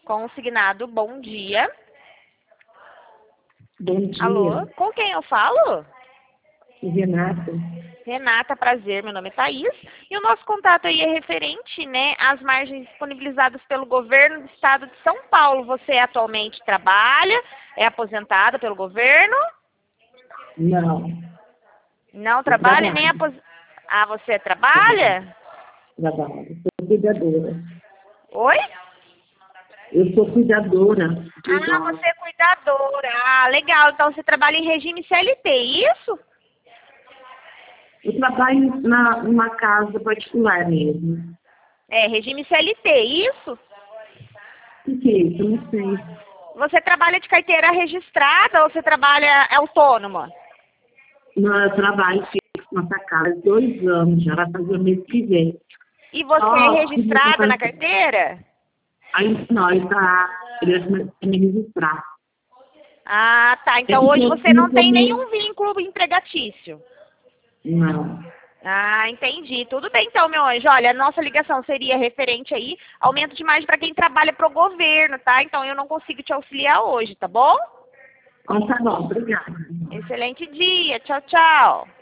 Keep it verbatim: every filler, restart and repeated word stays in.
Consignado, bom dia. Bom dia. Alô, com quem eu falo? Renata. Renata, prazer, meu nome é Thaís. E o nosso contato aí é referente, né, às margens disponibilizadas pelo governo do estado de São Paulo. Você atualmente trabalha, é aposentada pelo governo? Não. Não Eu trabalha trabalho. nem aposentada? Ah, você trabalha? Trabalho. Sou cuidadora. Oi? Eu sou cuidadora. de Ah, idosos. você é cuidadora. Ah, legal. Então você trabalha em regime C L T, isso? Eu trabalho na, numa casa particular mesmo. É, regime C L T, isso? O que é isso? Eu não sei. Você trabalha de carteira registrada ou você trabalha autônoma? Não, eu trabalho fixo nessa casa há dois anos, já vai fazer o mês que vem. E você Só é registrada na que carteira? ainda não, ele está querendo me registrar. Ah, tá. É Então porque hoje eu você no não tem começo. nenhum vínculo empregatício. Não. Ah, entendi. Tudo bem então, meu anjo. Olha, a nossa ligação seria referente aí, aumento de margem para quem trabalha pro governo, tá? Então eu não consigo te auxiliar hoje, tá bom? Então tá bom, obrigada. Excelente dia. Tchau, tchau.